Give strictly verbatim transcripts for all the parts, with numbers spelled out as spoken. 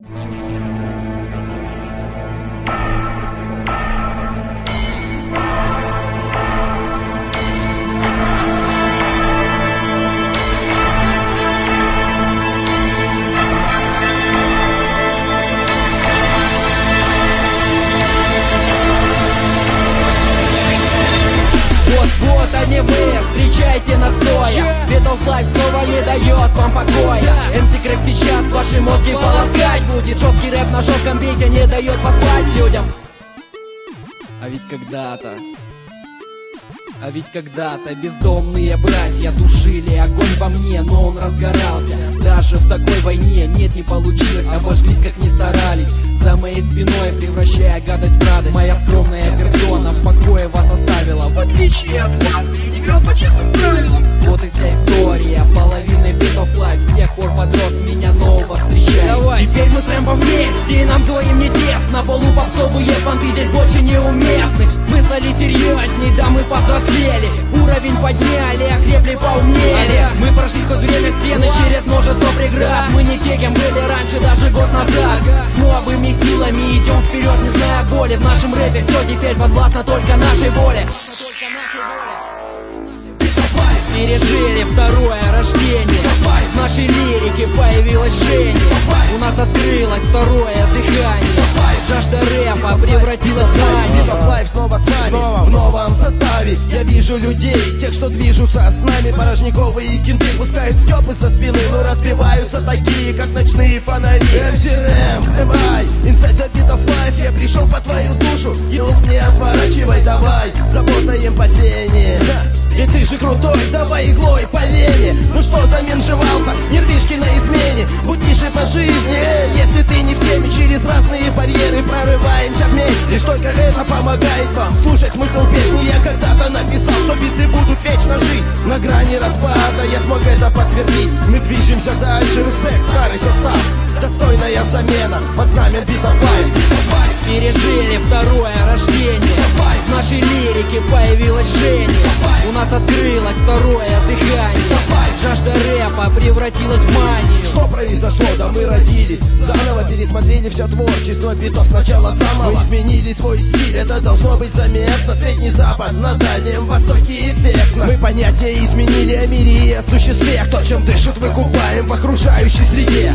Вот они вы, встречайте настоя. Beat of Life снова не дает вам покоя. эм си Crack сейчас ваши мозги полоскать будет. Жесткий рэп на жестком бите не дает поспать людям. А ведь когда-то А ведь когда-то бездомные братья тушили огонь во мне, но он разгорался. Даже в такой войне нет, не получилось. Обошлись как ни старались, за моей спиной превращая гадость в радость. Моя скромная персона в покое вас оставила. В отличие от вас, не играл по честным правилам. Вот и вся история, половина Beat of Life. С тех пор подрос, меня нового встречает. Давай. Теперь мы с Рэмбо вместе, и нам двоим не тесно. Полупопсовые фанты здесь больше неуместны. Мы стали серьезней, да мы повзрослели. Уровень подняли, окрепли, поумнели. Мы прошли сквозь время стены, через множество преград. Мы не те, кем были раньше, даже год назад. С новыми силами идем вперед, не зная боли. В нашем рэпе все теперь подвластно только нашей воле. Пережили второе рождение. В нашей лирике появилось жжение. У нас открылось второе дыхание. Жажда рэпа превратилась в мань. Beat of Life снова с вами, в новом составе. Я вижу людей, тех, что движутся с нами. Порожниковые кенты пускают стёпы со спины, но разбиваются такие, как ночные фонари. эм си Рэм, эм ай, Inside the Beat of Life. Я пришел по твою душу, и лук не отворачивай, давай. Заботаем по фене. Ведь ты же крутой, давай иглой по вене. Ну что заменжевался, нервишки на измене. Будь тише по жизни, если ты не в теме. Через разные барьеры прорываемся вместе. Лишь только это помогает вам слушать смысл песни. Я когда-то написал, что биты будут вечно жить. На грани распада я смог это подтвердить. Мы движемся дальше, респект, старый состав. Достойная замена под знамен Beat of Life. Пережили второе рождение. В нашей лирике появилось жжение. У нас открылось второе дыхание. Жажда рэпа превратилась в манию. Что произошло? Да мы родились заново, пересмотрели все творчество битов сначала самого. Мы изменили свой стиль, это должно быть заметно. Средний Запад, на Дальнем Востоке эффектно. Мы понятия изменили о мире и о существе. Кто чем дышит, выкупаем в окружающей среде.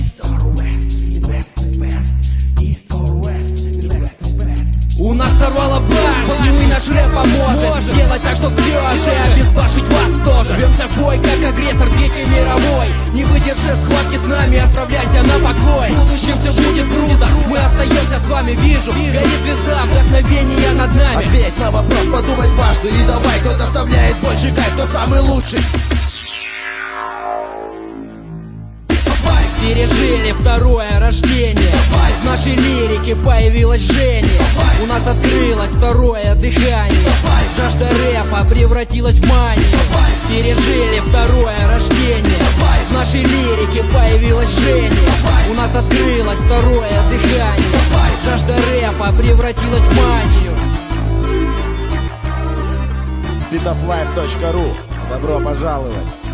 У нас сорвало башню, и наш рэп поможет сделать так, что все же обезбашить вас тоже. Рвемся в бой, как агрессор Третьей мировой. Не выдержишь схватки с нами, отправляйся на покой. В будущем все будет круто, мы остаемся с вами, вижу. Горит звезда, вдохновение над нами. Ответь на вопрос, подумать важно. И давай, кто доставляет больше кайф, кто самый лучший. Пережили второе рождение. В нашей лирике появилось жжение. У нас открылось второе дыхание. Жажда рэпа превратилась в манию. Пережили второе рождение. В нашей лирике появилось жжение. У нас открылось второе дыхание. Жажда рэпа превратилась в манию. beat of life точка ру. Добро пожаловать.